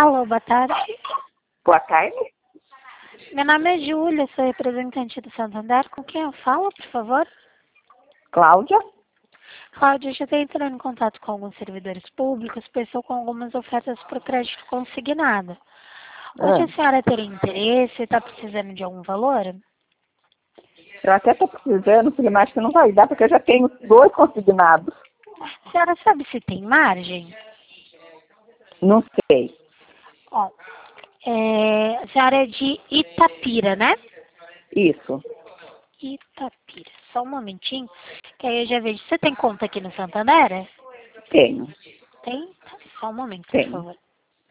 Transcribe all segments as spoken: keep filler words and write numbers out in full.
Alô, boa tarde. Boa tarde. Meu nome é Júlia, sou representante do Santander. Com quem eu falo, por favor? Cláudia. Cláudia, eu já estou entrando em contato com alguns servidores públicos, pessoa com algumas ofertas por crédito consignado. Hoje Ah, a senhora teria interesse, está precisando de algum valor? eu até estou precisando, filho, mas acho que não vai dar, porque eu já tenho dois consignados. A senhora sabe se tem margem? Não sei. Ó, é, a senhora é de Itapira, né? Isso. Itapira. Só um momentinho, que aí eu já vejo. Você tem conta aqui no Santander? Tenho. Tem? Só um momento, por Tenho. favor.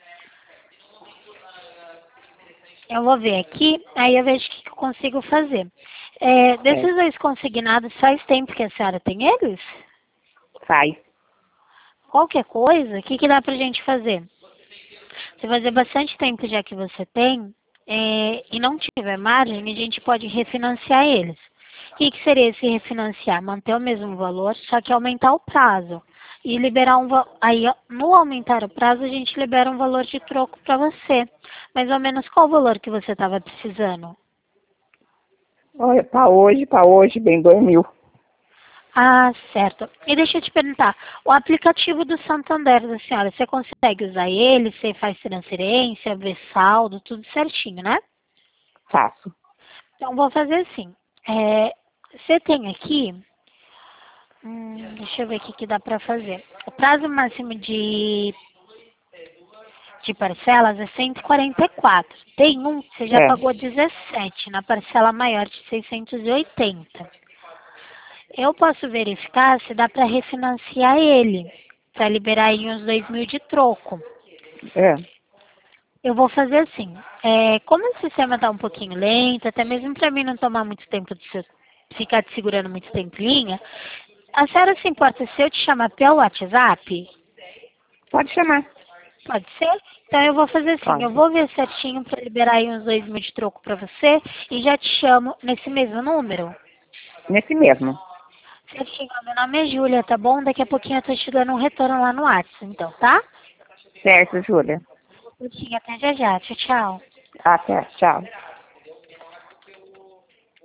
Eu vou ver aqui, aí eu vejo o que eu consigo fazer. É, desses É. dois consignados, faz tempo que a senhora tem eles? Faz. Qualquer coisa, o que, que dá pra gente fazer? Se fazer bastante tempo já que você tem, é, e não tiver margem, a gente pode refinanciar eles. O que, que seria esse refinanciar? Manter o mesmo valor, só que aumentar o prazo. E liberar um va- aí no aumentar o prazo, a gente libera um valor de troco para você. Mais ou menos qual o valor que você estava precisando? Olha, para hoje, para hoje, bem dois mil. Ah, certo. E deixa eu te perguntar, o aplicativo do Santander da senhora, você consegue usar ele? Você faz transferência, vê saldo, tudo certinho, né? Faço. Então, vou fazer assim. É, você tem aqui, hum, deixa eu ver o que que dá para fazer. O prazo máximo de, de parcelas é cento e quarenta e quatro. Tem um que você já É. pagou dezessete, na parcela maior de seiscentos e oitenta. Eu posso verificar se dá para refinanciar ele, para liberar aí uns dois mil de troco. É. Eu vou fazer assim, é, como o sistema está um pouquinho lento, até mesmo para mim não tomar muito tempo de se- ficar te segurando muito tempo em linha, a senhora se importa se eu te chamar pelo WhatsApp? Pode chamar. Pode ser? Então eu vou fazer assim, eu Pode. vou ver certinho para liberar aí uns dois mil de troco para você e já te chamo nesse mesmo número. Nesse mesmo. Certinho, meu nome é Júlia, tá bom? Daqui a pouquinho eu tô te dando um retorno lá no WhatsApp, então, tá? Certo, Júlia. Certinho, até já já. Tchau, tchau. Até. Tchau.